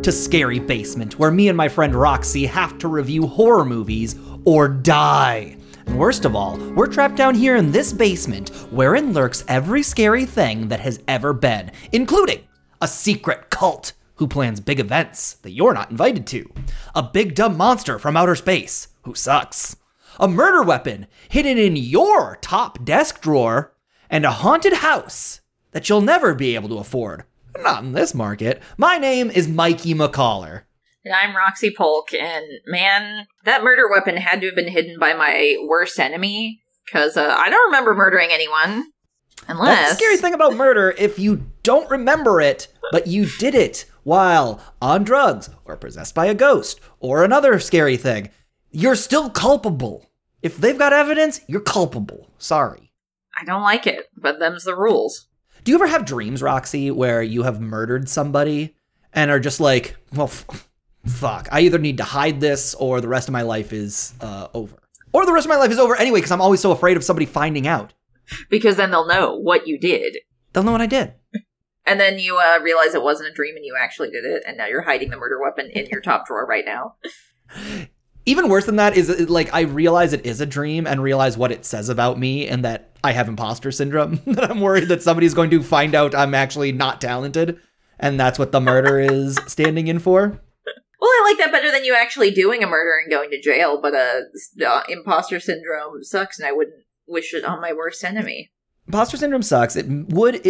to Scary Basement, where me and my friend Roxy have to review horror movies or die. And worst of all, we're trapped down here in this basement, wherein lurks every scary thing that has ever been, including a secret cult who plans big events that you're not invited to, a big dumb monster from outer space who sucks, a murder weapon hidden in your top desk drawer, and a haunted house that you'll never be able to afford. Not in this market. My name is Mikey McCollar. And I'm Roxy Polk, and man, that murder weapon had to have been hidden by my worst enemy, because I don't remember murdering anyone. Unless... That's the scary thing about murder. If you don't remember it, but you did it while on drugs, or possessed by a ghost, or another scary thing, you're still culpable. If they've got evidence, you're culpable. Sorry. I don't like it, but them's the rules. Do you ever have dreams, Roxy, where you have murdered somebody and are just like, well, fuck, I either need to hide this or the rest of my life is over. Or the rest of my life is over anyway, because I'm always so afraid of somebody finding out. Because then they'll know what you did. They'll know what I did. And then you realize it wasn't a dream and you actually did it, and now you're hiding the murder weapon in your top drawer right now. Even worse than that is, like, I realize it is a dream and realize what it says about me and that I have imposter syndrome. That I'm worried that somebody's going to find out I'm actually not talented. And that's what the murder is standing in for. Well, I like that better than you actually doing a murder and going to jail, but imposter syndrome sucks, and I wouldn't wish it on my worst enemy. Imposter syndrome sucks. It would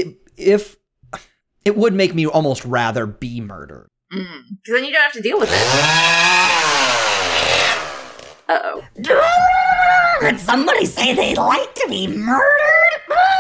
make me almost rather be murdered. Because then you don't have to deal with it. Uh-oh. Did somebody say they'd like to be murdered?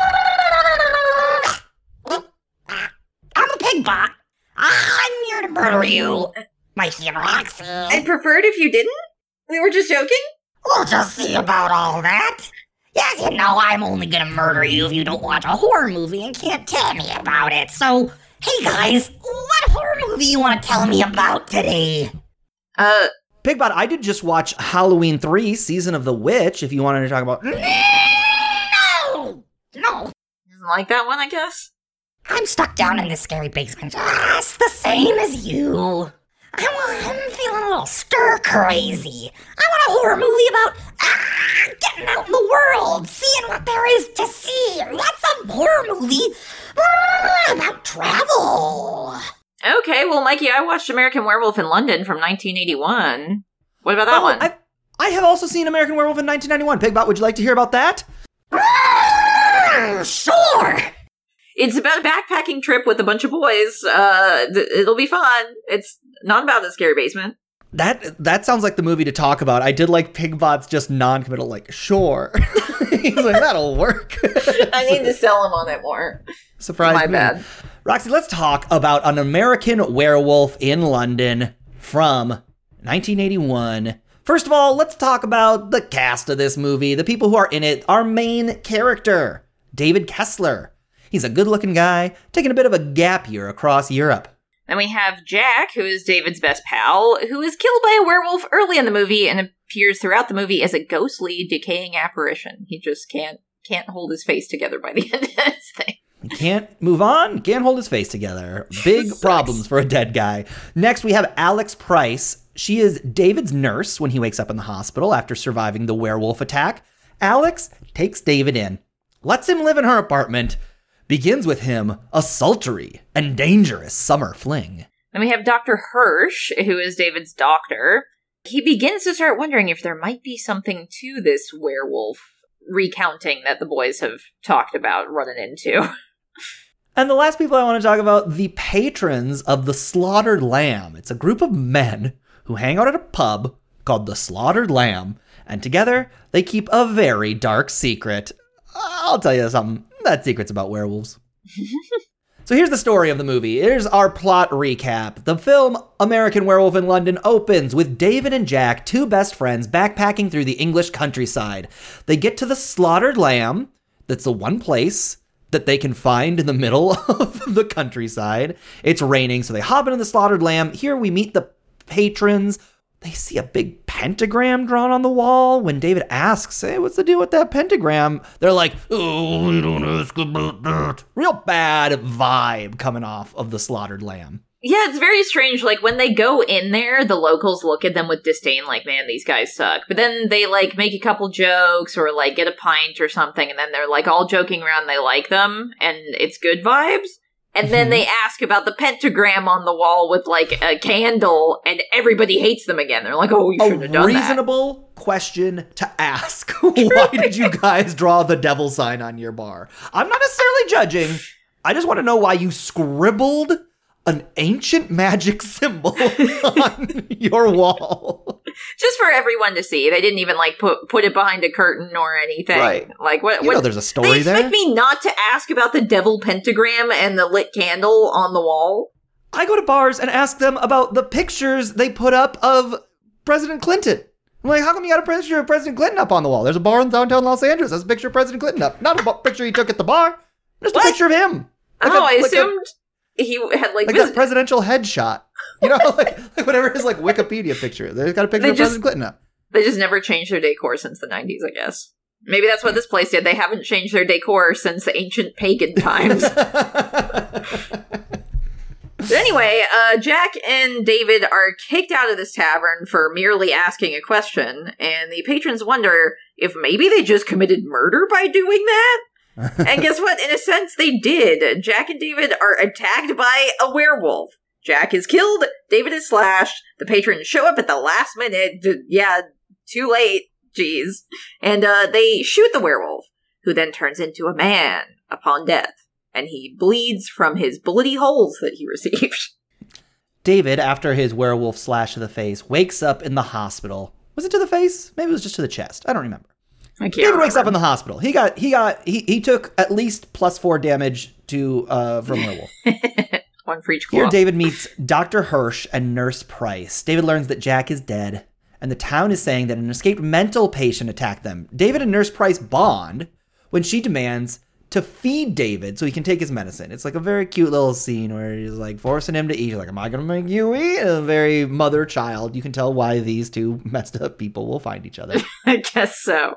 I'm a pig bot. I'm here to murder you, Mikey and Roxy. I'd prefer it if you didn't. We were just joking. We'll just see about all that. Yes, you know I'm only gonna murder you if you don't watch a horror movie and can't tell me about it. So, hey guys, what horror movie you want to tell me about today? Pigbot, I did just watch Halloween 3, Season of the Witch, if you wanted to talk about... No! Doesn't like that one, I guess? I'm stuck down in this scary basement just the same as you. I'm feeling a little stir-crazy. I want a horror movie about getting out in the world, seeing what there is to see. That's a horror movie about travel. Okay, well, Mikey, I watched American Werewolf in London from 1981. What about that one? I have also seen American Werewolf in 1991. Pigbot, would you like to hear about that? Sure! It's about a backpacking trip with a bunch of boys. It'll be fun. It's not about the scary basement. That sounds like the movie to talk about. I did like Pigbot's just non-committal, like, sure. He's like, that'll work. I need to sell him on it more. Surprise My me. bad. Roxy, let's talk about An American Werewolf in London from 1981. First of all, let's talk about the cast of this movie, the people who are in it. Our main character, David Kessler. He's a good-looking guy, taking a bit of a gap year across Europe. Then we have Jack, who is David's best pal, who is killed by a werewolf early in the movie and appears throughout the movie as a ghostly, decaying apparition. He just can't hold his face together by the end of this thing. He can't move on, can't hold his face together. Big problems for a dead guy. Next, we have Alex Price. She is David's nurse when he wakes up in the hospital after surviving the werewolf attack. Alex takes David in, lets him live in her apartment, begins with him a sultry and dangerous summer fling. Then we have Dr. Hirsch, who is David's doctor. He begins to start wondering if there might be something to this werewolf recounting that the boys have talked about running into. And the last people I want to talk about, the patrons of the Slaughtered Lamb. It's a group of men who hang out at a pub called the Slaughtered Lamb, and together they keep a very dark secret. I'll tell you something, that secret's about werewolves. So here's the story of the movie. Here's our plot recap. The film American Werewolf in London opens with David and Jack, two best friends, backpacking through the English countryside. They get to the Slaughtered Lamb. That's the one place that they can find in the middle of the countryside. It's raining, so they hop into the Slaughtered Lamb. Here we meet the patrons. They see a big pentagram drawn on the wall. When David asks, hey, what's the deal with that pentagram? They're like, oh, we don't ask about that. Real bad vibe coming off of the Slaughtered Lamb. Yeah, it's very strange. Like, when they go in there, the locals look at them with disdain, like, man, these guys suck. But then they, like, make a couple jokes or, like, get a pint or something, and then they're, like, all joking around they like them, and it's good vibes. And then they ask about the pentagram on the wall with, like, a candle, and everybody hates them again. They're like, oh, you shouldn't have done that. A reasonable question to ask. Why did you guys draw the devil sign on your bar? I'm not necessarily judging. I just want to know why you scribbled an ancient magic symbol on your wall. Just for everyone to see. They didn't even, like, put it behind a curtain or anything. Right. Like, what? You know there's a story there. They expect me not to ask about the devil pentagram and the lit candle on the wall? I go to bars and ask them about the pictures they put up of President Clinton. I'm like, how come you got a picture of President Clinton up on the wall? There's a bar in downtown Los Angeles. There's a picture of President Clinton up. Not a picture he took at the bar. Just a picture of him. I assumed he had, like that presidential headshot. You know, like whatever his, like, Wikipedia picture. They've got a picture of President Clinton up. They just never changed their decor since the 90s, I guess. Maybe that's what this place did. They haven't changed their decor since the ancient pagan times. But anyway, Jack and David are kicked out of this tavern for merely asking a question, and the patrons wonder if maybe they just committed murder by doing that? And guess what? In a sense, they did. Jack and David are attacked by a werewolf. Jack is killed, David is slashed, the patrons show up at the last minute, too late, jeez, and they shoot the werewolf, who then turns into a man upon death, and he bleeds from his bloody holes that he received. David, after his werewolf slash to the face, wakes up in the hospital. Was it to the face? Maybe it was just to the chest. I don't remember. David wakes up in the hospital. He took at least +4 damage from werewolf. One for each claw. Here David meets Dr. Hirsch and Nurse Price. David learns that Jack is dead, and the town is saying that an escaped mental patient attacked them. David and Nurse Price bond when she demands to feed David so he can take his medicine. It's like a very cute little scene where he's like forcing him to eat. He's like, am I going to make you eat? A very mother-child. You can tell why these two messed up people will find each other. I guess so.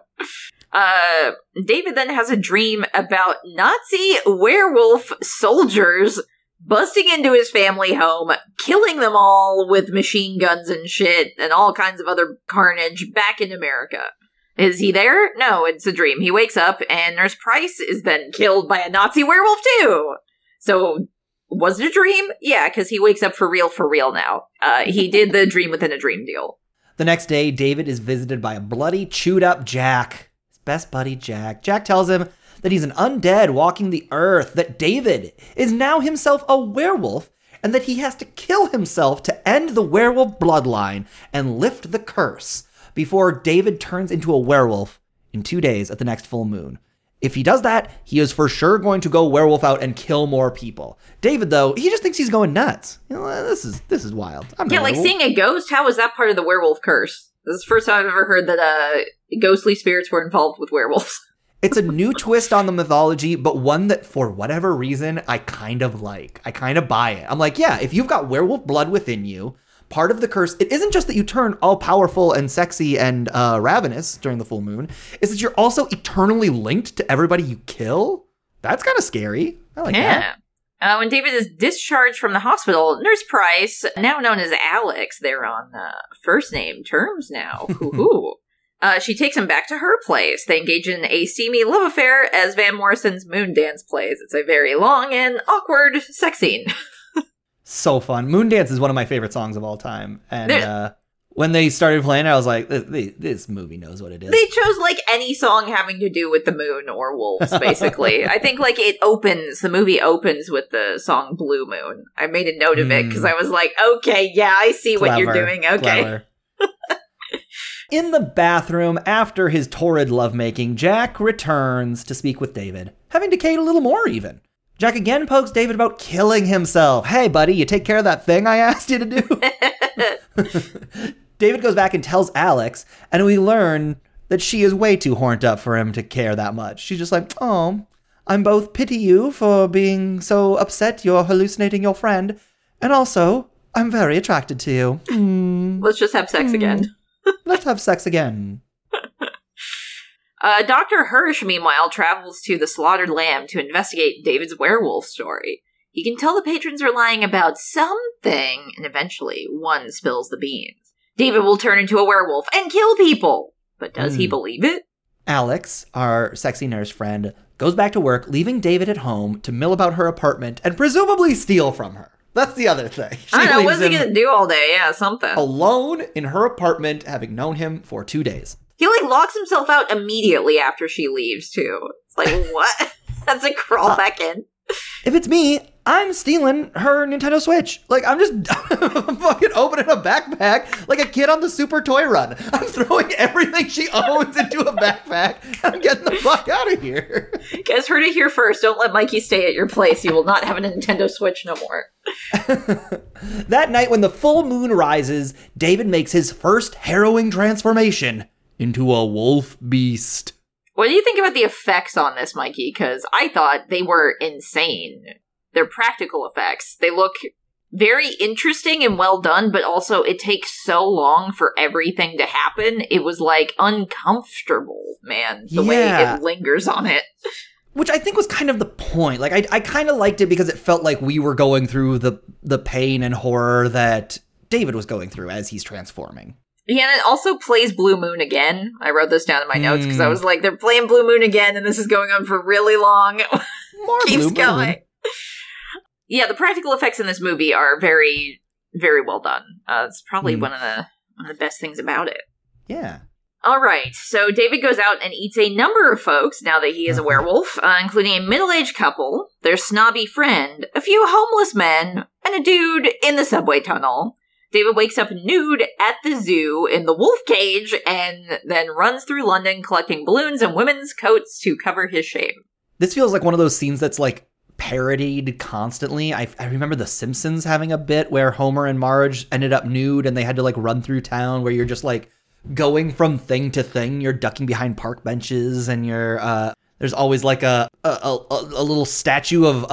David then has a dream about Nazi werewolf soldiers busting into his family home, killing them all with machine guns and shit, and all kinds of other carnage back in America. Is he there? No, it's a dream. He wakes up, and Nurse Price is then killed by a Nazi werewolf, too! So, was it a dream? Yeah, because he wakes up for real now. He did the dream within a dream deal. The next day, David is visited by a bloody, chewed-up Jack. His best buddy, Jack. Jack tells him that he's an undead walking the earth, that David is now himself a werewolf, and that he has to kill himself to end the werewolf bloodline and lift the curse before David turns into a werewolf in 2 days at the next full moon. If he does that, he is for sure going to go werewolf out and kill more people. David, though, he just thinks he's going nuts. You know, this is wild. Yeah, like seeing a ghost, how is that part of the werewolf curse? This is the first time I've ever heard that ghostly spirits were involved with werewolves. It's a new twist on the mythology, but one that, for whatever reason, I kind of like. I kind of buy it. I'm like, yeah, if you've got werewolf blood within you, part of the curse, it isn't just that you turn all powerful and sexy and ravenous during the full moon, is that you're also eternally linked to everybody you kill. That's kind of scary. I like that. When David is discharged from the hospital, Nurse Price, now known as Alex, they're on first name terms now. She takes him back to her place. They engage in a steamy love affair as Van Morrison's Moondance plays. It's a very long and awkward sex scene. So fun. Moondance is one of my favorite songs of all time. And when they started playing, I was like, this movie knows what it is. They chose like any song having to do with the moon or wolves, basically. I think like the movie opens with the song Blue Moon. I made a note of it because I was like, okay, yeah, I see what you're doing. Okay. In the bathroom, after his torrid lovemaking, Jack returns to speak with David, having decayed a little more even. Jack again pokes David about killing himself. Hey, buddy, you take care of that thing I asked you to do? David goes back and tells Alex, and we learn that she is way too horned up for him to care that much. She's just like, oh, I'm both pity you for being so upset you're hallucinating your friend, and also, I'm very attracted to you. Let's just have sex again. Let's have sex again. Dr. Hirsch, meanwhile, travels to the Slaughtered Lamb to investigate David's werewolf story. He can tell the patrons are lying about something, and eventually one spills the beans. David will turn into a werewolf and kill people. But does he believe it? Alex, our sexy nurse friend, goes back to work, leaving David at home to mill about her apartment and presumably steal from her. That's the other thing. I don't know, what's he gonna do all day? Yeah, something. Alone in her apartment, having known him for 2 days. He, locks himself out immediately after she leaves, too. It's like, what? That's a crawl back in. If it's me, I'm stealing her Nintendo Switch. I'm just fucking opening a backpack like a kid on the Super Toy Run. I'm throwing everything she owns into a backpack and I'm getting the fuck out of here. Guys, heard it here first. Don't let Mikey stay at your place. You will not have a Nintendo Switch no more. That night when the full moon rises, David makes his first harrowing transformation into a wolf beast. What do you think about the effects on this, Mikey? Because I thought they were insane. They're practical effects. They look very interesting and well done, but also it takes so long for everything to happen. It was uncomfortable, man, the way it lingers on it. Which I think was kind of the point. I kind of liked it because it felt like we were going through the pain and horror that David was going through as he's transforming. Yeah, and it also plays Blue Moon again. I wrote this down in my notes because I was like, they're playing Blue Moon again, and this is going on for really long. More Keeps Blue going. Moon. Yeah, the practical effects in this movie are very, very well done. It's probably one of the best things about it. Yeah. All right, so David goes out and eats a number of folks now that he is a werewolf, including a middle-aged couple, their snobby friend, a few homeless men, and a dude in the subway tunnel. David wakes up nude at the zoo in the wolf cage and then runs through London collecting balloons and women's coats to cover his shame. This feels like one of those scenes that's parodied constantly. I remember The Simpsons having a bit where Homer and Marge ended up nude and they had to run through town, where you're just going from thing to thing. You're ducking behind park benches and you're there's always a little statue of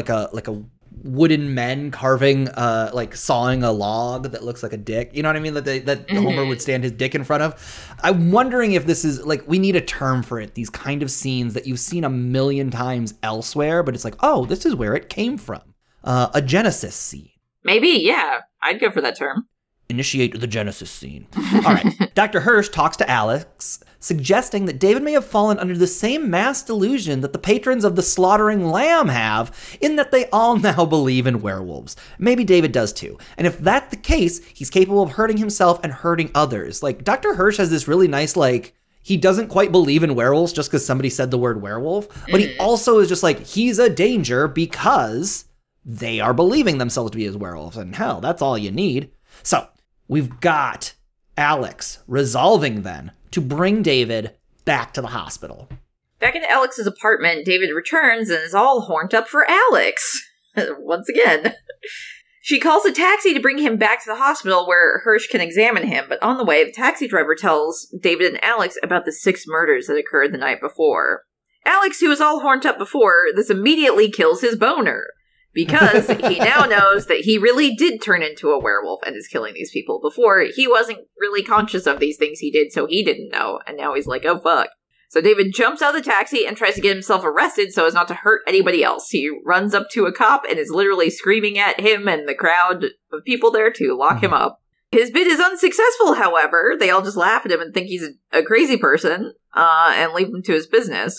a wooden men carving sawing a log that looks like a dick. You know what I mean? That Homer would stand his dick in front of. I'm wondering if this is we need a term for it. These kind of scenes that you've seen a million times elsewhere, but it's oh, this is where it came from. A Genesis scene. Maybe, yeah. I'd go for that term. Initiate the Genesis scene. All right. Dr. Hirsch talks to Alex, suggesting that David may have fallen under the same mass delusion that the patrons of the slaughtering lamb have, in that they all now believe in werewolves. Maybe David does too. And if that's the case, he's capable of hurting himself and hurting others. Dr. Hirsch has this really nice, he doesn't quite believe in werewolves just because somebody said the word werewolf, but he also is just he's a danger because they are believing themselves to be as werewolves. And hell, that's all you need. So, we've got Alex resolving then to bring David back to the hospital. Back in Alex's apartment, David returns and is all horned up for Alex. Once again. She calls a taxi to bring him back to the hospital where Hirsch can examine him, but on the way, the taxi driver tells David and Alex about the 6 murders that occurred the night before. Alex, who was all horned up before, this immediately kills his boner. Because he now knows that he really did turn into a werewolf and is killing these people. Before, he wasn't really conscious of these things he did, so he didn't know. And now he's like, oh fuck. So David jumps out of the taxi and tries to get himself arrested so as not to hurt anybody else. He runs up to a cop and is literally screaming at him and the crowd of people there to lock him up. His bid is unsuccessful, however. They all just laugh at him and think he's a crazy person and leave him to his business.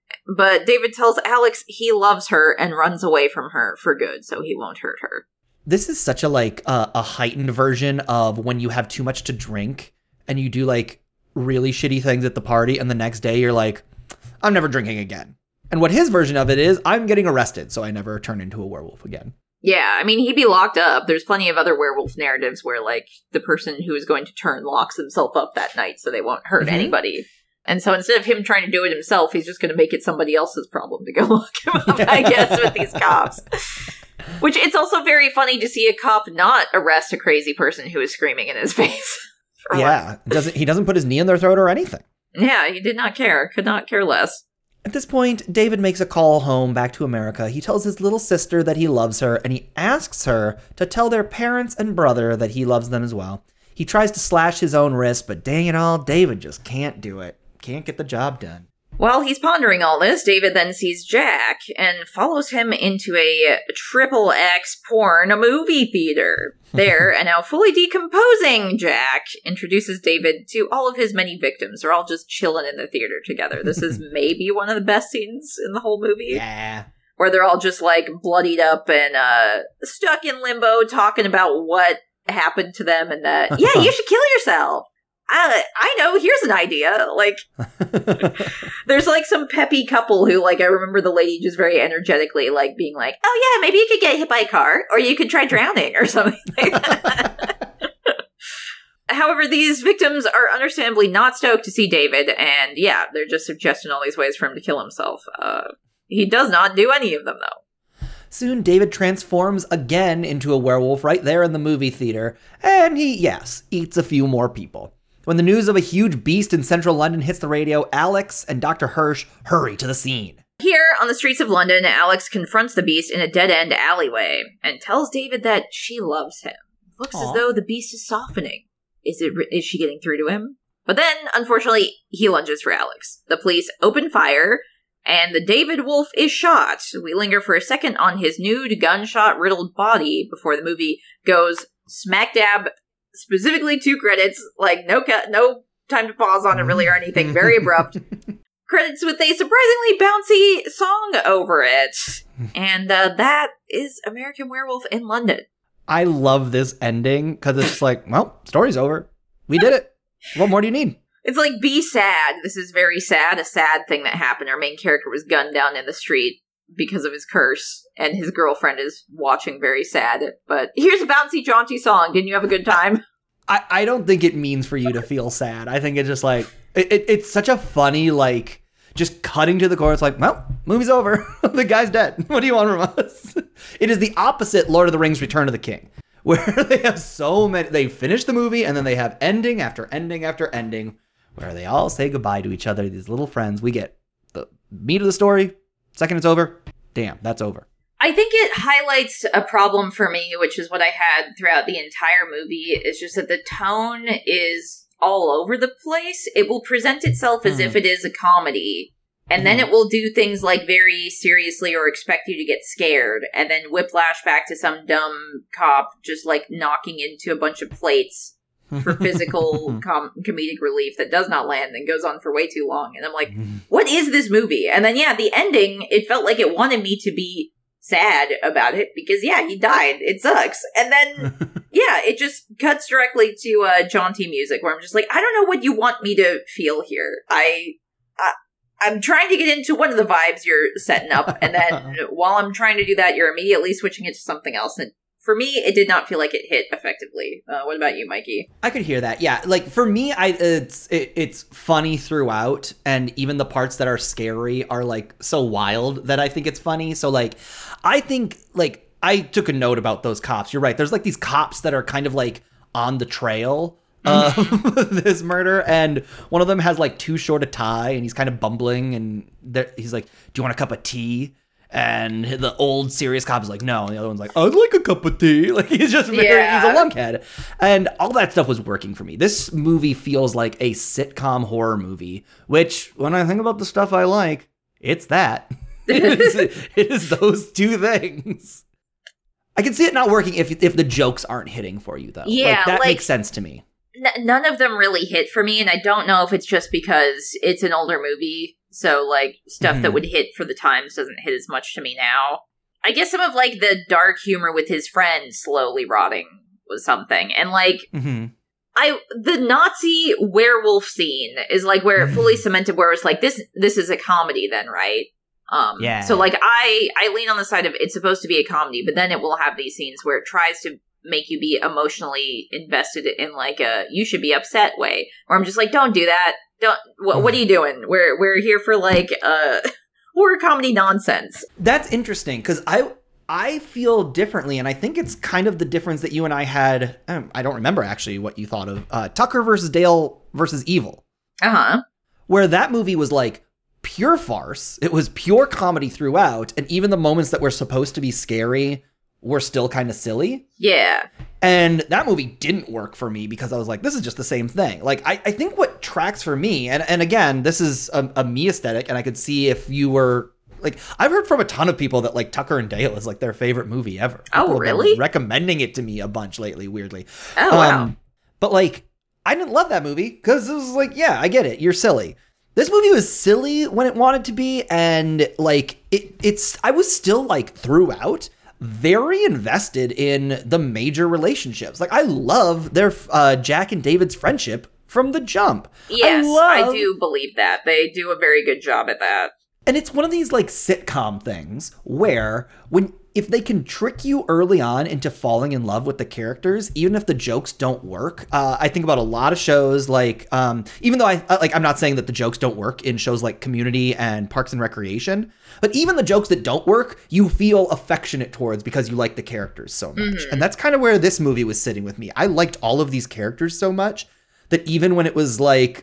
But David tells Alex he loves her and runs away from her for good, so he won't hurt her. This is such a heightened version of when you have too much to drink and you do really shitty things at the party, and the next day you're like, I'm never drinking again. And what his version of it is, I'm getting arrested, so I never turn into a werewolf again. Yeah, I mean, he'd be locked up. There's plenty of other werewolf narratives where, the person who is going to turn locks themselves up that night so they won't hurt anybody. And so instead of him trying to do it himself, he's just going to make it somebody else's problem to go lock him up, I guess, with these cops. Which, it's also very funny to see a cop not arrest a crazy person who is screaming in his face. Yeah, he doesn't put his knee in their throat or anything. Yeah, he did not care. Could not care less. At this point, David makes a call home back to America. He tells his little sister that he loves her, and he asks her to tell their parents and brother that he loves them as well. He tries to slash his own wrist, but dang it all, David just can't do it. Can't get the job done. While he's pondering all this, David then sees Jack and follows him into a XXX porn movie theater. There, and now fully decomposing Jack introduces David to all of his many victims. They're all just chilling in the theater together. This is maybe one of the best scenes in the whole movie. Yeah. Where they're all just, like, bloodied up and stuck in limbo talking about what happened to them and that, yeah, you should kill yourself. I know, here's an idea. Like, there's, like, some peppy couple who, like, I remember the lady just very energetically, like, being like, oh, yeah, maybe you could get hit by a car, or you could try drowning, or something like that. However, these victims are understandably not stoked to see David, and, yeah, they're just suggesting all these ways for him to kill himself. He does not do any of them, though. Soon, David transforms again into a werewolf right there in the movie theater, and he, yes, eats a few more people. When the news of a huge beast in central London hits the radio, Alex and Dr. Hirsch hurry to the scene. Here, on the streets of London, Alex confronts the beast in a dead-end alleyway and tells David that she loves him. Looks as though the beast is softening. Is she getting through to him? But then, unfortunately, he lunges for Alex. The police open fire, and the David Wolf is shot. We linger for a second on his nude, gunshot-riddled body before the movie goes smack dab, specifically 2 credits, like no time to pause on it really or anything, very abrupt. Credits with a surprisingly bouncy song over it. And that is American Werewolf in London. I love this ending because it's like, well, story's over. We did it. What more do you need? It's like, be sad. This is very sad. A sad thing that happened. Our main character was gunned down in the street because of his curse, and his girlfriend is watching very sad. But here's a bouncy, jaunty song. Didn't you have a good time? I don't think it means for you to feel sad. I think it's just like, it's such a funny, like, just cutting to the core. It's like, well, movie's over. The guy's dead. What do you want from us? It is the opposite Lord of the Rings Return of the King, where they have so many, they finish the movie and then they have ending after ending after ending where they all say goodbye to each other, these little friends. We get the meat of the story. Second it's over, damn, that's over. I think it highlights a problem for me, which is what I had throughout the entire movie, is just that the tone is all over the place. It will present itself as if it is a comedy, and then it will do things like very seriously or expect you to get scared, and then whiplash back to some dumb cop just like knocking into a bunch of plates for physical comedic relief that does not land and goes on for way too long. And I'm like, what is this movie? And then, yeah, the ending, it felt like it wanted me to be sad about it because, yeah, he died. It sucks. And then, yeah, it just cuts directly to jaunty music where I'm just like, I don't know what you want me to feel here. I'm trying to get into one of the vibes you're setting up, and then while I'm trying to do that, you're immediately switching it to something else. And for me, it did not feel like it hit effectively. What about you, Mikey? I could hear that. Yeah, like for me, it's funny throughout, and even the parts that are scary are like so wild that I think it's funny. So like, I think like I took a note about those cops. You're right. There's like these cops that are kind of like on the trail of this murder, and one of them has like too short a tie, and he's kind of bumbling, and he's like, "Do you want a cup of tea?" And the old serious cop is like, no. And the other one's like, I'd like a cup of tea. Like, he's just he's a lunkhead. And all that stuff was working for me. This movie feels like a sitcom horror movie, which, when I think about the stuff I like, it's that. It is those two things. I can see it not working if the jokes aren't hitting for you, though. Yeah, that makes sense to me. None of them really hit for me, and I don't know if it's just because it's an older movie. So, like, stuff that would hit for the times doesn't hit as much to me now. I guess some of, like, the dark humor with his friend slowly rotting was something. And, like, the Nazi werewolf scene is, like, where it fully cemented where it's like, this is a comedy then, right? Yeah. So, like, I lean on the side of it's supposed to be a comedy, but then it will have these scenes where it tries to make you be emotionally invested in, like, a you should be upset way. Where I'm just like, don't do that. What are you doing? We're here for like horror comedy nonsense. That's interesting because I feel differently, and I think it's kind of the difference that you and I had. I don't remember actually what you thought of Tucker versus Dale versus Evil. Where that movie was like pure farce. It was pure comedy throughout, and even the moments that were supposed to be scary were still kind of silly. Yeah. And that movie didn't work for me because I was like, this is just the same thing. Like, I think what tracks for me, and again, this is a me aesthetic, and I could see if you were, like, I've heard from a ton of people that, like, Tucker and Dale is, like, their favorite movie ever. Oh, People have been really? recommending it to me a bunch lately, weirdly. Oh, wow. But, like, I didn't love that movie because it was like, yeah, I get it. You're silly. This movie was silly when it wanted to be, and, like, I was still, like, throughout very invested in the major relationships. Like, I love their Jack and David's friendship from the jump. Yes, I do believe that. They do a very good job at that. And it's one of these, like, sitcom things where if they can trick you early on into falling in love with the characters, even if the jokes don't work. I think about a lot of shows like, even though I'm not saying that the jokes don't work in shows like Community and Parks and Recreation, but even the jokes that don't work, you feel affectionate towards because you like the characters so much. Mm-hmm. And that's kind of where this movie was sitting with me. I liked all of these characters so much that even when it was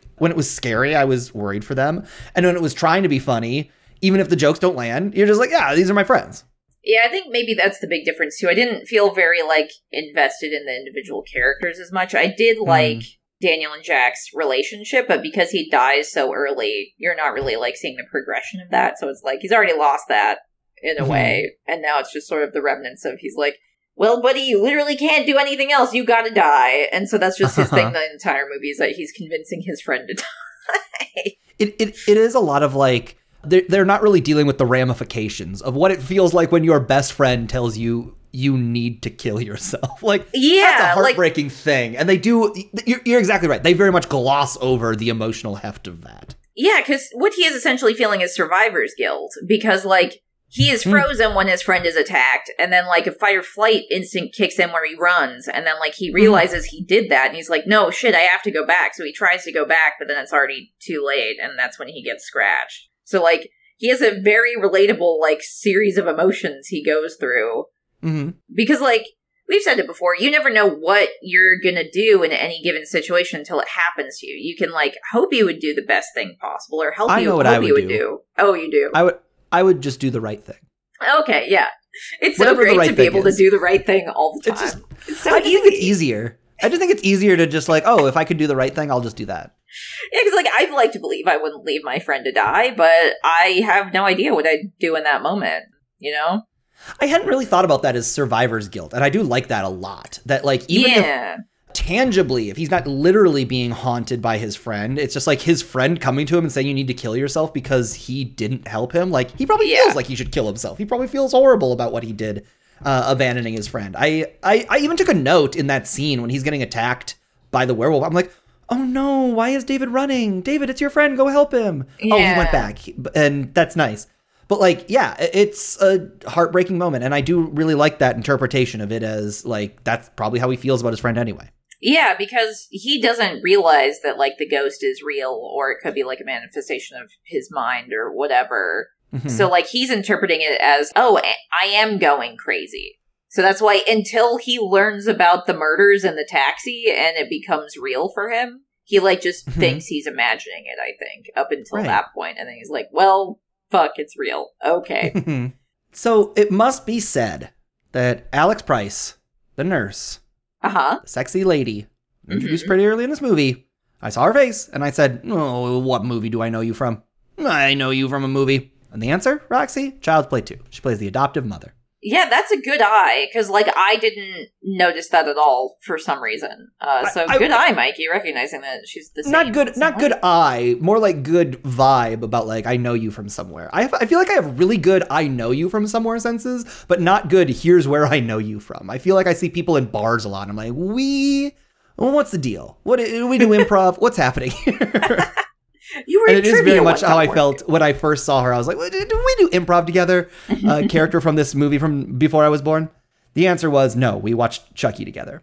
scary, I was worried for them. And when it was trying to be funny, even if the jokes don't land, you're just like, yeah, these are my friends. Yeah, I think maybe that's the big difference, too. I didn't feel very, like, invested in the individual characters as much. I did like Daniel and Jack's relationship, but because he dies so early, you're not really, like, seeing the progression of that. So it's like, he's already lost that in a way, and now it's just sort of the remnants of, he's like, well, buddy, you literally can't do anything else. You gotta die. And so that's just his thing the entire movie, is that he's convincing his friend to die. It is a lot of, like, they're not really dealing with the ramifications of what it feels like when your best friend tells you you need to kill yourself. Like, yeah, that's a heartbreaking thing. And they do, you're exactly right. They very much gloss over the emotional heft of that. Yeah, because what he is essentially feeling is survivor's guilt. Because, like, he is frozen when his friend is attacked, and then, like, a fight or flight instinct kicks in where he runs, and then, like, he realizes he did that, and he's like, no, shit, I have to go back. So he tries to go back, but then it's already too late, and that's when he gets scratched. So, like, he has a very relatable, like, series of emotions he goes through. Mm-hmm. Because, like, we've said it before, you never know what you're gonna do in any given situation until it happens to you. You can, like, hope you would do the best thing possible, or hope you would do. Oh, you do? I would just do the right thing. Okay, yeah. It's so Whatever great to be able to do the right thing all the time. It's so I just think it's easier. I just think it's easier to just, like, oh, if I could do the right thing, I'll just do that. Yeah, because, like, I'd like to believe I wouldn't leave my friend to die, but I have no idea what I'd do in that moment, you know? I hadn't really thought about that as survivor's guilt, and I do like that a lot. That, like, even if tangibly, if he's not literally being haunted by his friend, it's just, like, his friend coming to him and saying you need to kill yourself because he didn't help him. Like, he probably feels like he should kill himself. He probably feels horrible about what he did, abandoning his friend. I even took a note in that scene when he's getting attacked by the werewolf. I'm like, oh no, why is David running? David, it's your friend, go help him. Yeah. Oh, he went back, and that's nice. But, like, yeah, it's a heartbreaking moment, and I do really like that interpretation of it as, like, that's probably how he feels about his friend anyway. Yeah, because he doesn't realize that, like, the ghost is real, or it could be, like, a manifestation of his mind or whatever. Mm-hmm. So, like, he's interpreting it as, oh, I am going crazy. So that's why until he learns about the murders in the taxi and it becomes real for him, he, like, just thinks he's imagining it, I think, up until that point. And then he's like, well, fuck, it's real. Okay. So it must be said that Alex Price, the nurse, the sexy lady, introduced pretty early in this movie, I saw her face and I said, oh, what movie do I know you from? I know you from a movie. And the answer, Roxy, Child's Play 2. She plays the adoptive mother. Yeah, that's a good eye, because, like, I didn't notice that at all for some reason. So good eye, Mikey, recognizing that she's the same. Not good eye, more like good vibe about, like, I know you from somewhere. I feel like I have really good I know you from somewhere senses, but not good here's where I know you from. I feel like I see people in bars a lot, and I'm like, what's the deal? What do we do improv? What's happening here? You were and it is very much how I felt when I first saw her. I was like, did we do improv together? Character from this movie from before I was born? The answer was no, we watched Chucky together.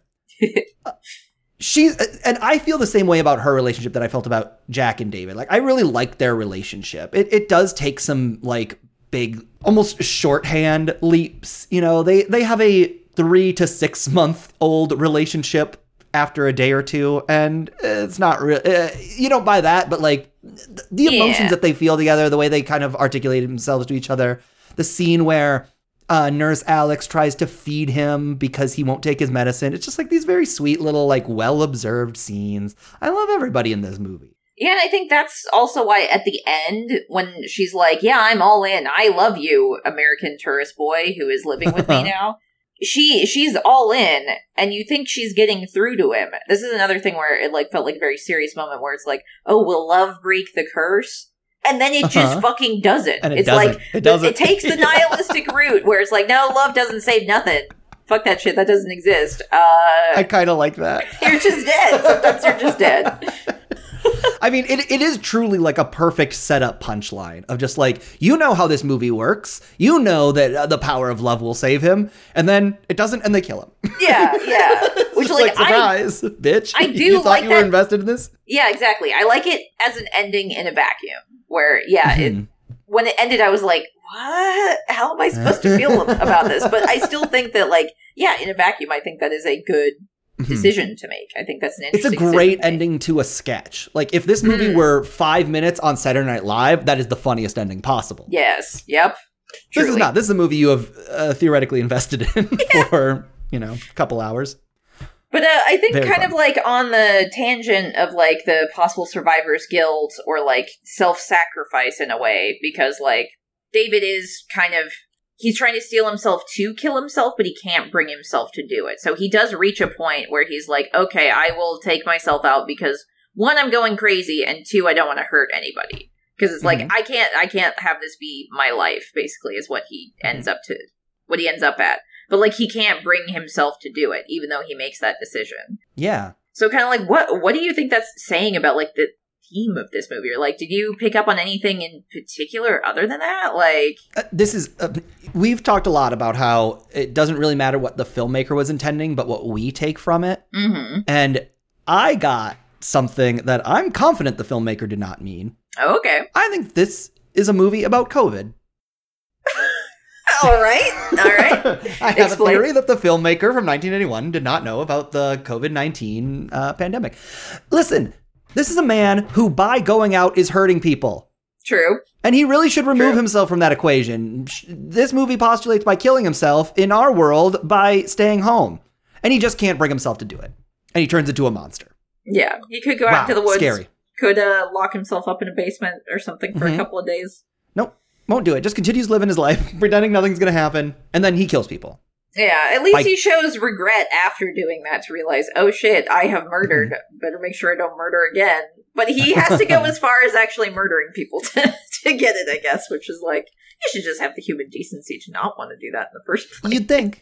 And I feel the same way about her relationship that I felt about Jack and David. Like, I really like their relationship. It does take some, like, big, almost shorthand leaps. You know, they have a 3 to 6 month old relationship after a day or two, and it's not real. You don't buy that, but, like, the emotions that they feel together, the way they kind of articulated themselves to each other, the scene where Nurse Alex tries to feed him because he won't take his medicine. It's just like these very sweet little, like, well-observed scenes. I love everybody in this movie. Yeah, and I think that's also why at the end, when she's like, yeah, I'm all in, I love you, American tourist boy who is living with me now. She's all in, and you think she's getting through to him. This is another thing where it like felt like a very serious moment where it's like, oh, will love break the curse? And then it just fucking doesn't. And it's doesn't. like, it doesn't. It takes the nihilistic route where it's like, no, love doesn't save nothing. Fuck that shit, that doesn't exist. I kind of like that. You're just dead. Sometimes you're just dead. I mean, it is truly like a perfect setup punchline of just like, you know how this movie works. You know that the power of love will save him. And then it doesn't, and they kill him. Yeah. Which, like, surprise, bitch. I do You thought like you were that. invested in this? Yeah, exactly. I like it as an ending in a vacuum. Where, when it ended, I was like, what? How am I supposed to feel about this? But I still think that, like, yeah, in a vacuum, I think that is a good decision to make. I think that's an interesting It's a great ending to a sketch. Like, if this movie were 5 minutes on Saturday Night Live, that is the funniest ending possible. Yes. Yep. This is not. This is a movie you have theoretically invested in for, a couple hours. But I think Very kind fun. of like on the tangent of like the possible survivors guild or like self-sacrifice in a way, because like David is kind of, he's trying to steel himself to kill himself, but he can't bring himself to do it. So he does reach a point where he's like, okay, I will take myself out because one, I'm going crazy, and two, I don't want to hurt anybody. Because it's like, I can't have this be my life, basically, is what he ends up at. But, like, he can't bring himself to do it, even though he makes that decision. Yeah. So kind of like, what do you think that's saying about, like, the theme of this movie? Or, like, did you pick up on anything in particular other than that? Like... we've talked a lot about how it doesn't really matter what the filmmaker was intending, but what we take from it. Mm-hmm. And I got something that I'm confident the filmmaker did not mean. Oh, okay. I think this is a movie about COVID. All right. I have a theory that the filmmaker from 1981 did not know about the COVID-19 pandemic. Listen, this is a man who, by going out, is hurting people. True. And he really should remove himself from that equation. This movie postulates by killing himself in our world by staying home. And he just can't bring himself to do it. And he turns into a monster. Yeah. He could go out into the woods. Scary. Could lock himself up in a basement or something for a couple of days. Nope. Won't do it. Just continues living his life, pretending nothing's going to happen. And then he kills people. Yeah, at least he shows regret after doing that to realize, oh shit, I have murdered. Better make sure I don't murder again. But he has to go as far as actually murdering people to get it, I guess, which is like, you should just have the human decency to not want to do that in the first place. You'd think.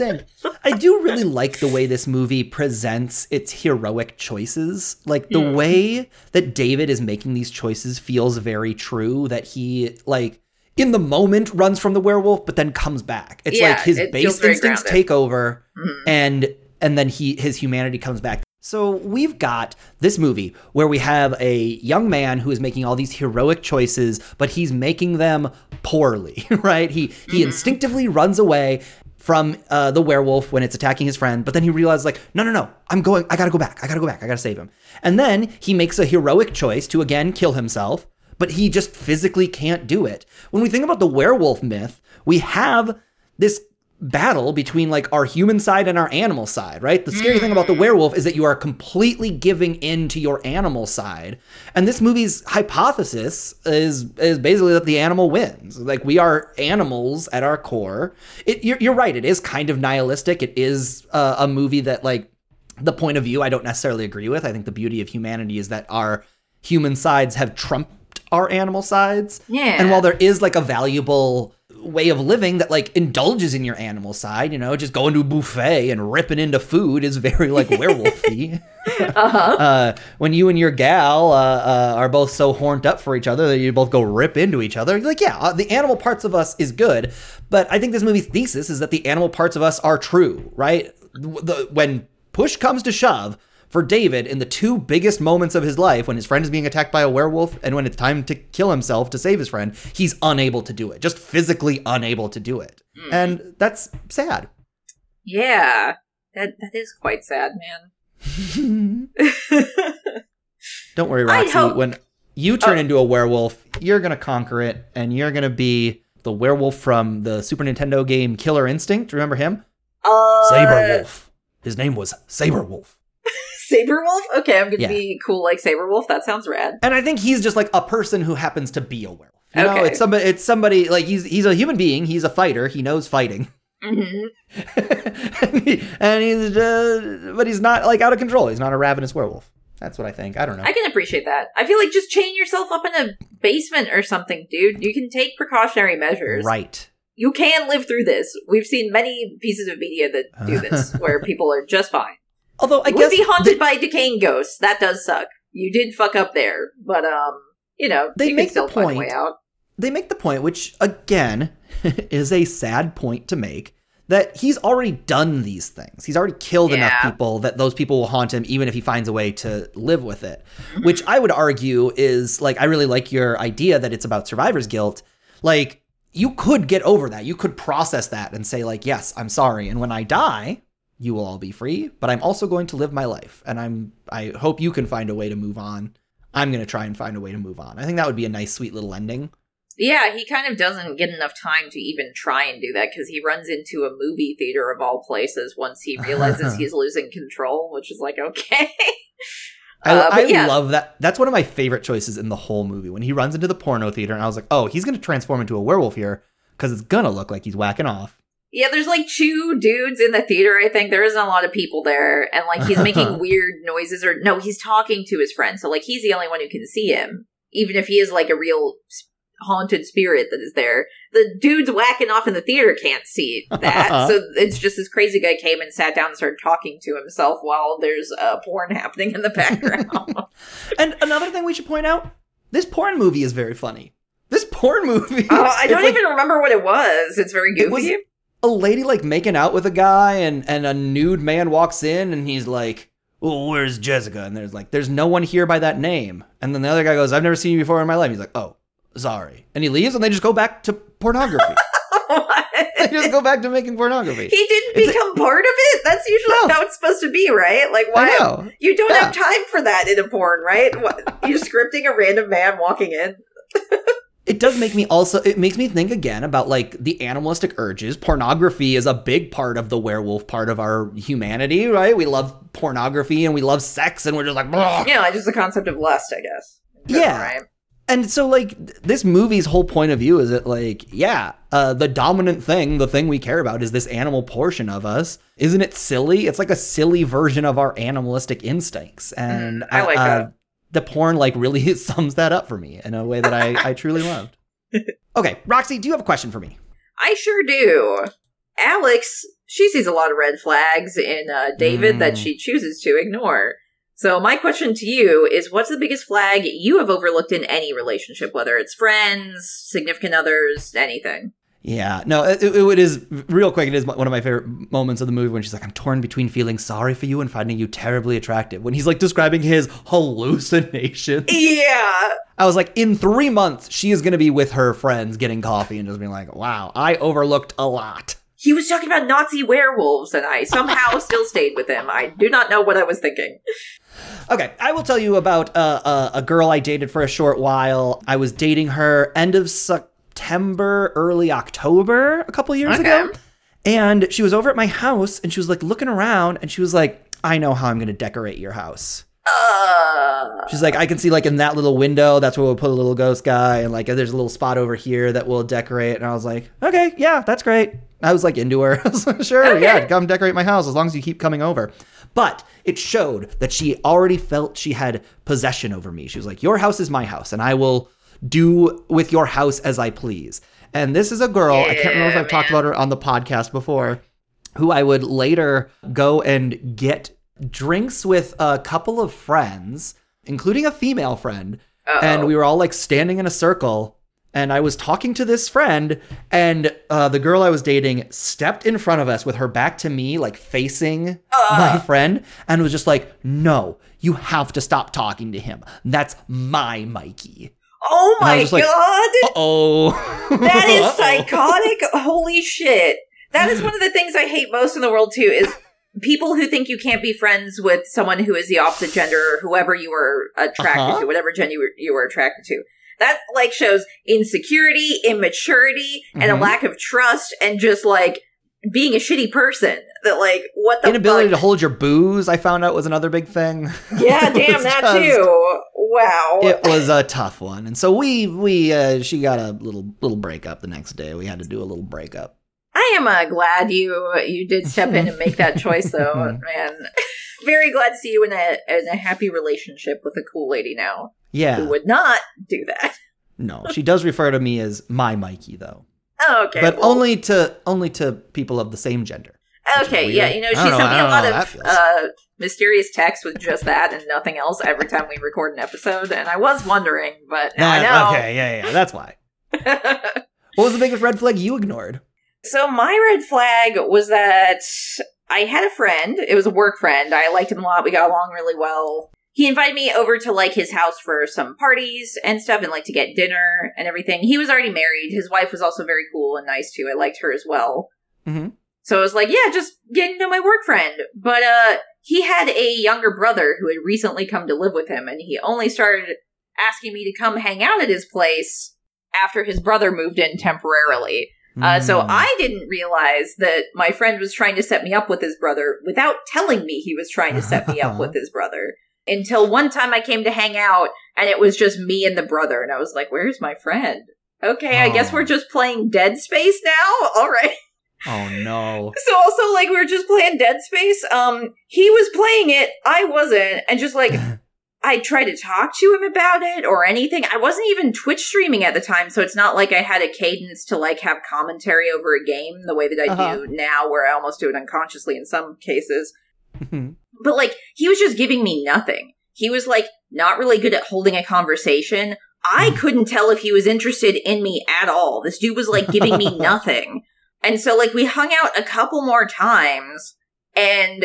I do really like the way this movie presents its heroic choices. Like, the way that David is making these choices feels very true, that he, like... in the moment runs from the werewolf, but then comes back. It's like his base instincts take over, and then his humanity comes back. So we've got this movie where we have a young man who is making all these heroic choices, but he's making them poorly, right? He instinctively runs away from the werewolf when it's attacking his friend, but then he realizes, like, no, I gotta go back, I gotta save him. And then he makes a heroic choice to again kill himself, but he just physically can't do it. When we think about the werewolf myth, we have this battle between like our human side and our animal side, right? The scary thing about the werewolf is that you are completely giving in to your animal side. And this movie's hypothesis is basically that the animal wins. Like, we are animals at our core. You're right. It is kind of nihilistic. It is a movie that, like, the point of view I don't necessarily agree with. I think the beauty of humanity is that our human sides have trumped our animal sides. Yeah. And while there is like a valuable way of living that like indulges in your animal side, just going to a buffet and ripping into food is very like werewolfy. When you and your gal are both so horned up for each other that you both go rip into each other, you're like, yeah, the animal parts of us is good. But I think this movie's thesis is that the animal parts of us are true, right? When push comes to shove, for David, in the two biggest moments of his life, when his friend is being attacked by a werewolf and when it's time to kill himself to save his friend, he's unable to do it. Just physically unable to do it. And that's sad. Yeah. That is quite sad, man. Don't worry, Roxy. When you turn into a werewolf, you're going to conquer it, and you're going to be the werewolf from the Super Nintendo game Killer Instinct. Remember him? Saberwolf. His name was Saberwolf. Saberwolf? Okay, I'm gonna be cool like Saberwolf. That sounds rad. And I think he's just like a person who happens to be a werewolf. You know, Okay. it's somebody like he's a human being. He's a fighter. He knows fighting. and he's but he's not like out of control. He's not a ravenous werewolf. That's what I think. I don't know. I can appreciate that. I feel like just chain yourself up in a basement or something, dude. You can take precautionary measures. Right. You can live through this. We've seen many pieces of media that do this, where people are just fine. Although I You guess would be haunted by decaying ghosts. That does suck. You did fuck up there, but you know, They you make can still the find a point. way out. they make the point, which again is a sad point to make, that he's already done these things. He's already killed enough Yeah. people that those people will haunt him even if he finds a way to live with it. Which I would argue is like, I really like your idea that it's about survivor's guilt. Like, you could get over that. You could process that and say like, yes, I'm sorry. And when I die, you will all be free, but I'm also going to live my life. And I hope you can find a way to move on. I'm going to try and find a way to move on. I think that would be a nice, sweet little ending. Yeah, he kind of doesn't get enough time to even try and do that, because he runs into a movie theater of all places once he realizes he's losing control, which is like, okay. I yeah. love that. That's one of my favorite choices in the whole movie. When he runs into the porno theater, and I was like, oh, he's going to transform into a werewolf here, because it's going to look like he's whacking off. Yeah, there's like 2 dudes in the theater, I think. There isn't a lot of people there, and like he's making weird noises, or no, he's talking to his friend, so like he's the only one who can see him, even if he is like a real haunted spirit that is there. The dudes whacking off in the theater can't see that, so it's just this crazy guy came and sat down and started talking to himself while there's porn happening in the background. And another thing we should point out, this porn movie is very funny. This porn movie. I don't it's like even remember what it was. It's very It was- goofy. a lady like making out with a guy, and a nude man walks in, and he's like, oh, where's Jessica? And there's no one here by that name. And then the other guy goes, I've never seen you before in my life. He's like, oh, sorry. And he leaves, and they just go back to pornography. They just go back to making pornography. He didn't become part of it? That's usually No. how it's supposed to be, right? Like, I why? know. You don't Yeah. have time for that in a porn, right? What, you're scripting a random man walking in? It does make me also, it makes me think again about like the animalistic urges. Pornography is a big part of the werewolf part of our humanity, right? We love pornography and we love sex, and we're just like, "Bleh." You know, just the concept of lust, I guess. in general, Yeah. Right? And so like this movie's whole point of view is that like, yeah, the dominant thing, the thing we care about is this animal portion of us. Isn't it silly? It's like a silly version of our animalistic instincts. And I like that. The porn like really sums that up for me in a way that I truly loved. Okay, Roxy, do you have a question for me? I sure do. Alex, she sees a lot of red flags in David that she chooses to ignore. So my question to you is, what's the biggest flag you have overlooked in any relationship, whether it's friends, significant others, anything? Yeah, no, it is, real quick, it is one of my favorite moments of the movie when she's like, I'm torn between feeling sorry for you and finding you terribly attractive. When he's like describing his hallucinations. Yeah. I was like, in 3 months, she is going to be with her friends getting coffee and just being like, wow, I overlooked a lot. He was talking about Nazi werewolves, and I somehow still stayed with him. I do not know what I was thinking. Okay, I will tell you about a girl I dated for a short while. I was dating her end of September, early October, a couple years ago. And she was over at my house, and she was like looking around, and she was like, I know how I'm going to decorate your house. She's like, I can see like in that little window, that's where we'll put a little ghost guy. And like, there's a little spot over here that we'll decorate. And I was like, okay, yeah, that's great. I was like into her. I was like, sure, Okay. yeah, come decorate my house as long as you keep coming over. But it showed that she already felt she had possession over me. She was like, your house is my house, and I will do with your house as I please. And this is a girl, I can't remember if I've talked about her on the podcast before, who I would later go and get drinks with a couple of friends, including a female friend. And we were all like standing in a circle, and I was talking to this friend, and the girl I was dating stepped in front of us with her back to me, like facing my friend, and was just like, no, you have to stop talking to him. That's my Mikey. Oh And I my was just like, god! Uh-oh. That is psychotic. Holy shit. That is one of the things I hate most in the world, too, is people who think you can't be friends with someone who is the opposite gender, or whoever you were attracted to, whatever gender you were attracted to. That, like, shows insecurity, immaturity, and a lack of trust, and just, like, being a shitty person. That, like, what the Inability fuck? to hold your booze, I found out, was another big thing. Yeah, damn, that too. Wow. It was a tough one. And so she got a little breakup the next day. We had to do a little breakup. I am glad you did step in and make that choice, though, man. Very glad to see you in a happy relationship with a cool lady now. Yeah. Who would not do that. No, she does refer to me as my Mikey, though. Oh, okay. But well, only to people of the same gender. Okay, yeah, you know, she sent me a lot of mysterious texts with just that and nothing else every time we record an episode, and I was wondering, but now I know. Okay, yeah, that's why. What was the biggest red flag you ignored? So my red flag was that I had a friend. It was a work friend. I liked him a lot. We got along really well. He invited me over to, like, his house for some parties and stuff and, like, to get dinner and everything. He was already married. His wife was also very cool and nice, too. I liked her as well. Mm-hmm. So I was like, yeah, just getting to know my work friend. But he had a younger brother who had recently come to live with him, and he only started asking me to come hang out at his place after his brother moved in temporarily. So I didn't realize that my friend was trying to set me up with his brother without telling me he was trying to set me up with his brother. Until one time I came to hang out, and it was just me and the brother, and I was like, where's my friend? Okay, I guess we're just playing Dead Space now? All right. Oh, no. So also, like, we were just playing Dead Space. He was playing it, I wasn't, and just, like, I tried to talk to him about it or anything. I wasn't even Twitch streaming at the time, so it's not like I had a cadence to, like, have commentary over a game the way that I do now, where I almost do it unconsciously in some cases. But, like, he was just giving me nothing. He was, like, not really good at holding a conversation. I couldn't tell if he was interested in me at all. This dude was, like, giving me nothing. And so, like, we hung out a couple more times, and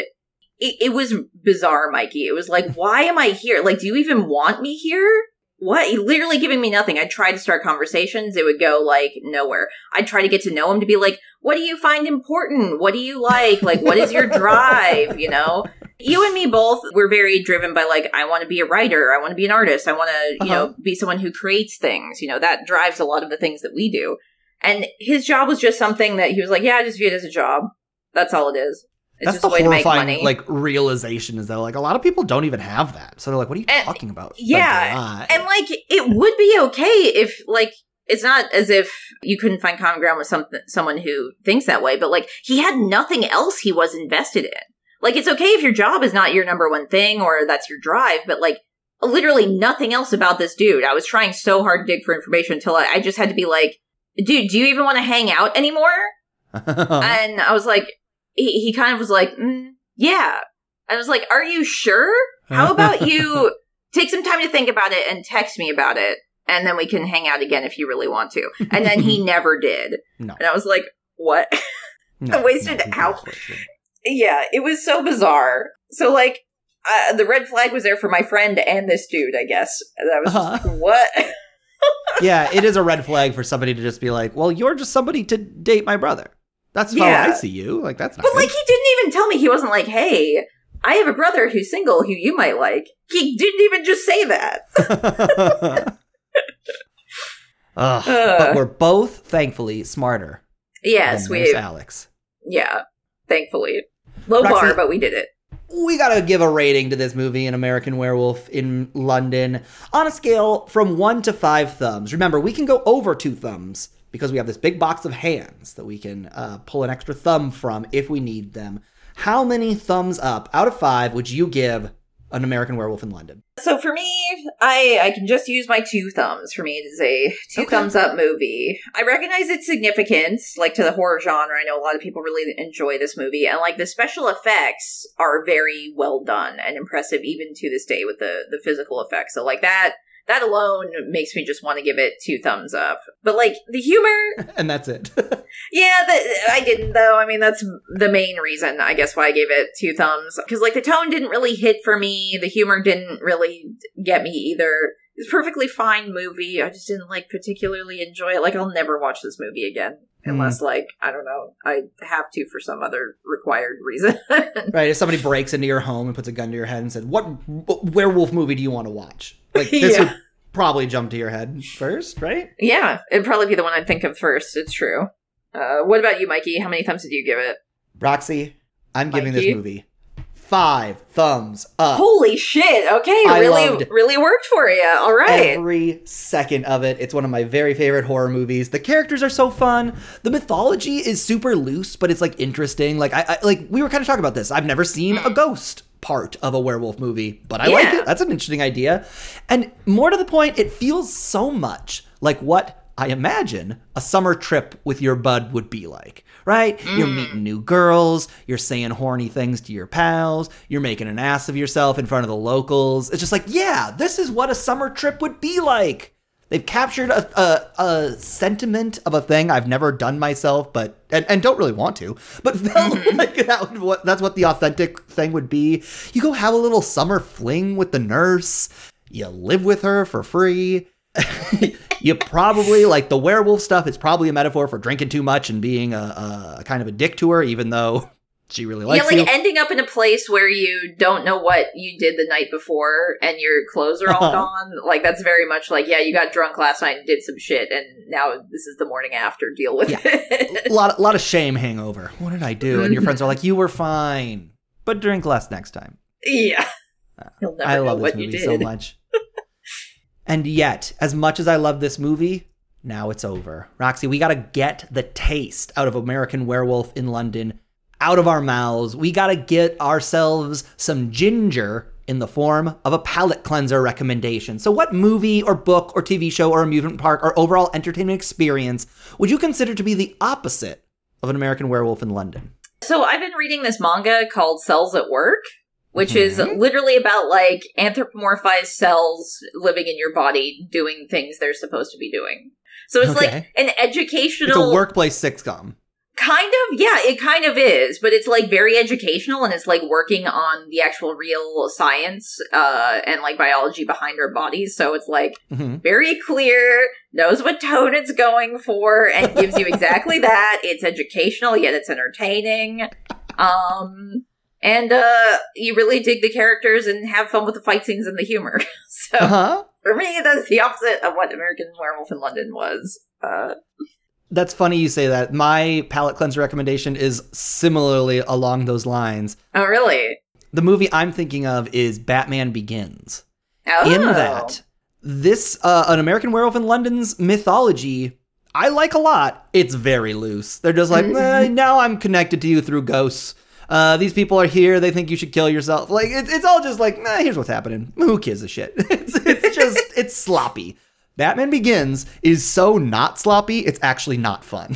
it was bizarre, Mikey. It was like, why am I here? Like, do you even want me here? What? He literally giving me nothing. I'd try to start conversations. It would go, like, nowhere. I'd try to get to know him to be like, what do you find important? What do you like? Like, what is your drive? You know? You and me both, we're very driven by, like, I want to be a writer. I want to be an artist. I want to, you know, be someone who creates things. You know, that drives a lot of the things that we do. And his job was just something that he was like, yeah, I just view it as a job. That's all it is. It's That's just a way to make money. Like, realization is that, like, a lot of people don't even have that. So they're like, what are you talking about? Yeah. And, like, it would be okay if, like, it's not as if you couldn't find common ground with someone who thinks that way, but, like, he had nothing else he was invested in. Like, it's okay if your job is not your number one thing or that's your drive, but, like, literally nothing else about this dude. I was trying so hard to dig for information until I just had to be like, dude, do you even want to hang out anymore? And I was like, he kind of was like, yeah. I was like, are you sure? How about you take some time to think about it and text me about it, and then we can hang out again if you really want to. And then he never did. No. And I was like, what? I wasted hours. Yeah, it was so bizarre. So, like, the red flag was there for my friend and this dude, I guess. And I was just like, what? Yeah, it is a red flag for somebody to just be like, well, you're just somebody to date my brother. That's how I see you. Like, that's not But, good. like, he didn't even tell me. He wasn't like, hey, I have a brother who's single who you might like. He didn't even just say that. But we're both, thankfully, smarter. Yes, than Nurse Alex. Yeah, thankfully. Low Roxy, bar, but we did it. We gotta give a rating to this movie, An American Werewolf in London, on a scale from 1 to 5 thumbs. Remember, we can go over 2 thumbs because we have this big box of hands that we can pull an extra thumb from if we need them. How many thumbs up out of 5 would you give An American Werewolf in London? So for me, I can just use my 2 thumbs. For me, it is a 2 thumbs up movie. I recognize its significance, like, to the horror genre. I know a lot of people really enjoy this movie. And, like, the special effects are very well done and impressive even to this day with the physical effects. So, like, that alone makes me just want to give it 2 thumbs up. But, like, the humor... And that's it. Yeah, I didn't, though. I mean, that's the main reason, I guess, why I gave it 2 thumbs. Because, like, the tone didn't really hit for me. The humor didn't really get me either. It's a perfectly fine movie. I just didn't, like, particularly enjoy it. Like, I'll never watch this movie again. Unless, like, I don't know, I have to for some other required reason. Right, if somebody breaks into your home and puts a gun to your head and said, what werewolf movie do you want to watch? Like, this would probably jump to your head first, right? Yeah, it'd probably be the one I'd think of first. It's true. What about you, Mikey? How many thumbs did you give it? Roxy, I'm giving this Mikey? movie 5 thumbs up. Holy shit! Okay, I really, loved really worked for you. All right. Every second of it. It's one of my very favorite horror movies. The characters are so fun. The mythology is super loose, but it's like interesting. Like I like we were kind of talking about this. I've never seen a ghost part of a werewolf movie, but I like it. That's an interesting idea. And more to the point, it feels so much like what I imagine a summer trip with your bud would be like, right? You're meeting new girls, you're saying horny things to your pals, you're making an ass of yourself in front of the locals. It's just like, yeah, this is what a summer trip would be like. They've captured a sentiment of a thing I've never done myself, but and don't really want to, but felt like that's what the authentic thing would be. You go have a little summer fling with the nurse, you live with her for free. You probably, like, the werewolf stuff is probably a metaphor for drinking too much and being a kind of a dick to her, even though she really likes you. Yeah, like ending up in a place where you don't know what you did the night before and your clothes are all gone. Like, that's very much like, yeah, you got drunk last night and did some shit, and now this is the morning after. Deal with it. A lot of shame hangover. What did I do? And your friends are like, you were fine, but drink less next time. Yeah. You'll never I know love this what you movie did. so much. And yet, as much as I love this movie, now it's over. Roxy, we got to get the taste out of American Werewolf in London out of our mouths. We got to get ourselves some ginger in the form of a palate cleanser recommendation. So what movie or book or TV show or amusement park or overall entertainment experience would you consider to be the opposite of an American Werewolf in London? So I've been reading this manga called Cells at Work, which is literally about, like, anthropomorphized cells living in your body doing things they're supposed to be doing. So it's like an educational... It's a workplace sitcom. Kind of, yeah, it kind of is, but it's, like, very educational, and it's, like, working on the actual real science and, like, biology behind our bodies, so it's, like, very clear, knows what tone it's going for, and gives you exactly that. It's educational, yet it's entertaining. And you really dig the characters and have fun with the fight scenes and the humor. So, for me, that's the opposite of what American Werewolf in London was. That's funny you say that. My palate cleanser recommendation is similarly along those lines. Oh, really? The movie I'm thinking of is Batman Begins. Oh. In that, this, an American Werewolf in London's mythology, I like a lot. It's very loose. They're just like, now I'm connected to you through ghosts. These people are here. They think you should kill yourself. Like, it's all just like, here's what's happening. Who gives a shit? It's just, it's sloppy. Batman Begins is so not sloppy, it's actually not fun.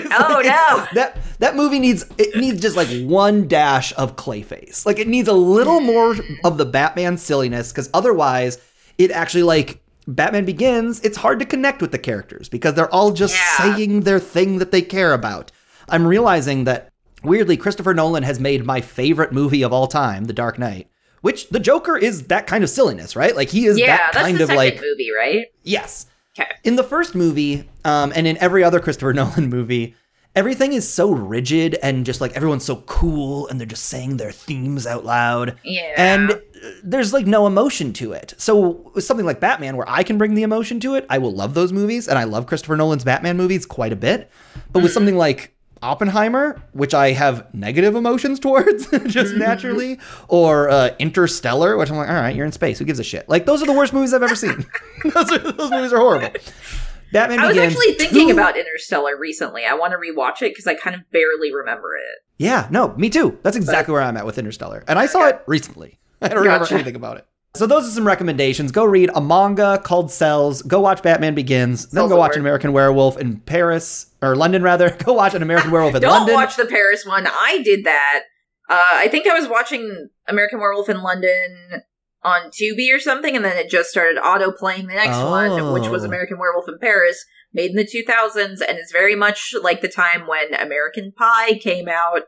No. That movie needs just like one dash of Clayface. Like, it needs a little more of the Batman silliness, because otherwise it actually, like, Batman Begins, it's hard to connect with the characters because they're all just saying their thing that they care about. I'm realizing that, weirdly, Christopher Nolan has made my favorite movie of all time, The Dark Knight, which the Joker is that kind of silliness, right? Like, he is that kind of like... Yeah, that's the second movie, right? Yes. Okay. In the first movie, and in every other Christopher Nolan movie, everything is so rigid and just like everyone's so cool and they're just saying their themes out loud. Yeah. And there's like no emotion to it. So with something like Batman, where I can bring the emotion to it, I will love those movies. And I love Christopher Nolan's Batman movies quite a bit. But with something like Oppenheimer, which I have negative emotions towards just naturally, or Interstellar, which I'm like, all right, you're in space, who gives a shit? Like, those are the worst movies I've ever seen. those movies are horrible. Batman Begins. I was actually thinking about Interstellar recently. I want to rewatch it because I kind of barely remember it. Yeah, no, me too. That's exactly where I'm at with Interstellar. And I saw it recently. I don't remember anything about it. So those are some recommendations. Go read a manga called Cells. Go watch Batman Begins. Then go watch An American Werewolf in Paris, or London rather. Go watch An American Werewolf in London. Don't watch the Paris one. I did that. I think I was watching American Werewolf in London on Tubi or something, and then it just started auto-playing the next one, which was American Werewolf in Paris, made in the 2000s, and it's very much like the time when American Pie came out,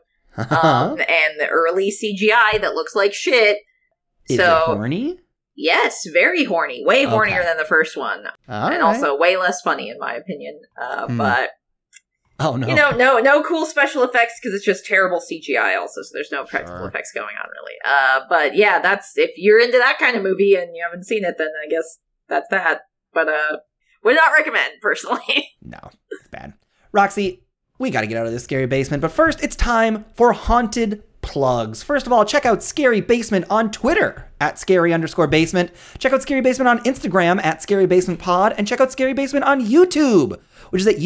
and the early CGI that looks like shit. Is it horny? Yes, very horny. Way hornier than the first one. Also way less funny, in my opinion. But, oh no, you know, no cool special effects because it's just terrible CGI also, so there's no practical effects going on, really. But yeah, that's, if you're into that kind of movie and you haven't seen it, then I guess that's that. but would not recommend, personally. No, it's bad. Roxy, we gotta get out of this scary basement, but first, it's time for haunted plugs. First of all, check out Scary Basement on Twitter at @scary_basement. Check out Scary Basement on Instagram at @scarybasementpod, and check out Scary Basement on YouTube, which is at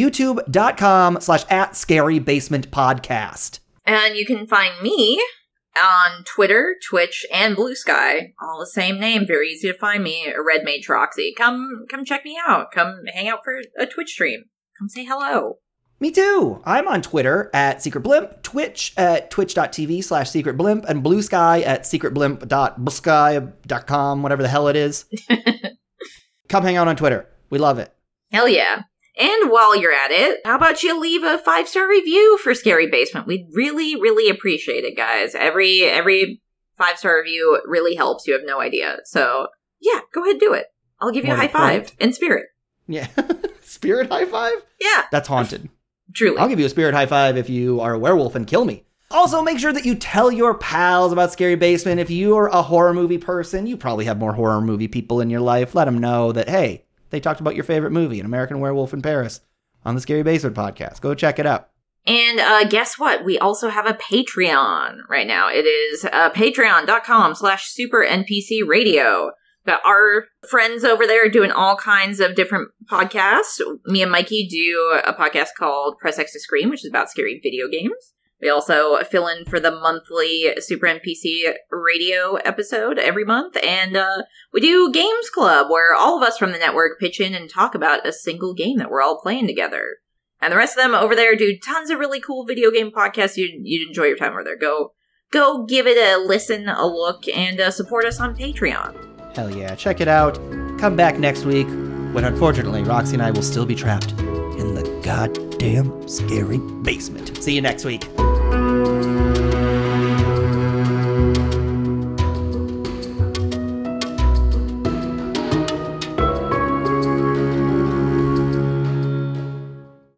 youtube.com/@scarybasementpodcast. And you can find me on Twitter, Twitch, and Blue Sky. All the same name. Very easy to find me. Red Mage Roxy. Come check me out. Come hang out for a Twitch stream. Come say hello. Me too. I'm on Twitter at SecretBlimp, Twitch at twitch.tv/SecretBlimp, and Blue Sky at secretblimp.bluesky.com, whatever the hell it is. Come hang out on Twitter. We love it. Hell yeah. And while you're at it, how about you leave a 5-star review for Scary Basement? We'd really, really appreciate it, guys. Every 5-star review really helps. You have no idea. So, yeah, go ahead and do it. I'll give you a high five in spirit. Yeah. Spirit high five? Yeah. That's haunted. Truly. I'll give you a spirit high five if you are a werewolf and kill me. Also, make sure that you tell your pals about Scary Basement. If you're a horror movie person, you probably have more horror movie people in your life. Let them know that, hey, they talked about your favorite movie, An American Werewolf in Paris, on the Scary Basement podcast. Go check it out. And guess what? We also have a Patreon right now. It is patreon.com/supernpcradio. Got our friends over there doing all kinds of different podcasts. Me and Mikey do a podcast called Press X to Scream, which is about scary video games. We also fill in for the monthly Super NPC radio episode every month. And we do Games Club, where all of us from the network pitch in and talk about a single game that we're all playing together. And the rest of them over there do tons of really cool video game podcasts. You'd enjoy your time over there. Go give it a listen, a look, and support us on Patreon. Hell yeah, check it out. Come back next week, when unfortunately Roxy and I will still be trapped in the goddamn scary basement. See you next week.